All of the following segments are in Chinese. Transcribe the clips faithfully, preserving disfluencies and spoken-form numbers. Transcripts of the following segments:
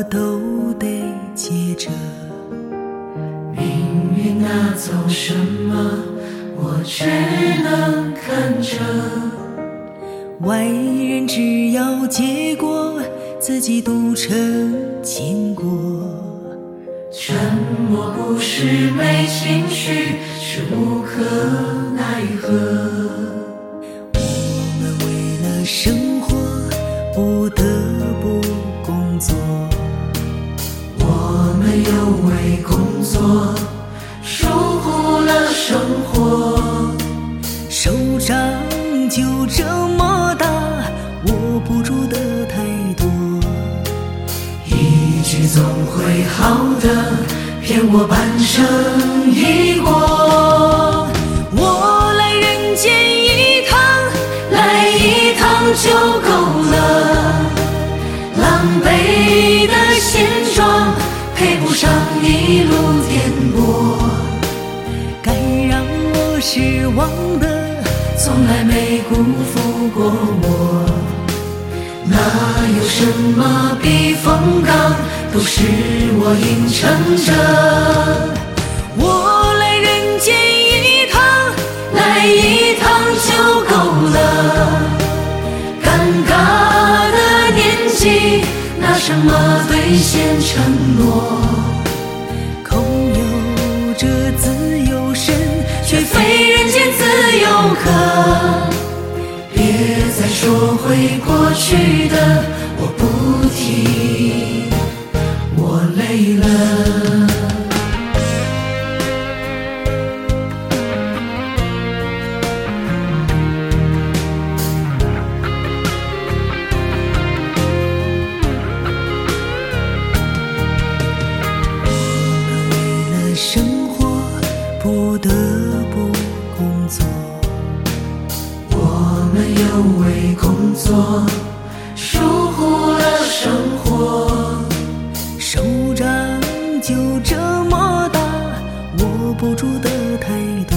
都得接着。 命运拿走什么，我只能看着。 外人只要结果，自己独成经过。 沉默不是没情绪，是无可奈何。 我们为了生活不得不工作， 我们又为工作疏忽了生活。 手掌就这么大，握不住的太多。 一句总会好的，骗我半生已过。 我来人间一趟， 来一趟就够了。狼狈的现状配不上一路颠簸。 该让我失望的从来没辜负过我。哪有什么避风港，都是我硬撑着。 我来人间一趟， 来一趟就够了。尴尬的年纪，拿什么兑现承诺？ 空有着自由身， 却非人间自由客。别再说回过去的，我不提，我累了。 为了生活不得不工作。 我们又为工作疏忽了生活。 手掌就这么大，握不住的太多。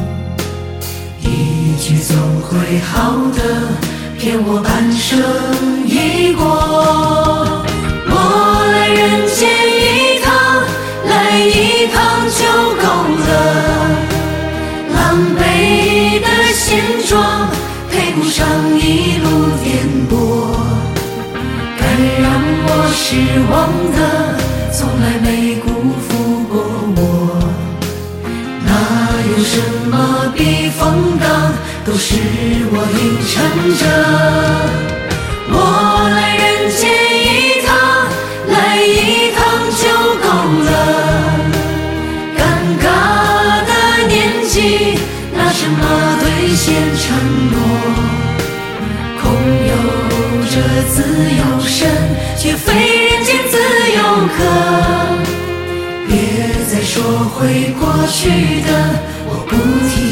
一句总会好的，骗我半生已过。我来人间一趟，来一趟就够了。狼狈的现状配不上一路颠簸。该让我失望的，从来没辜负过我。哪有什么避风港，都是我硬撑着。我来人间一趟，来一趟就够了。尴尬的年纪，拿什么兑现承诺？空有着自由身，却非人间自由客。别再说回过去的，我不提。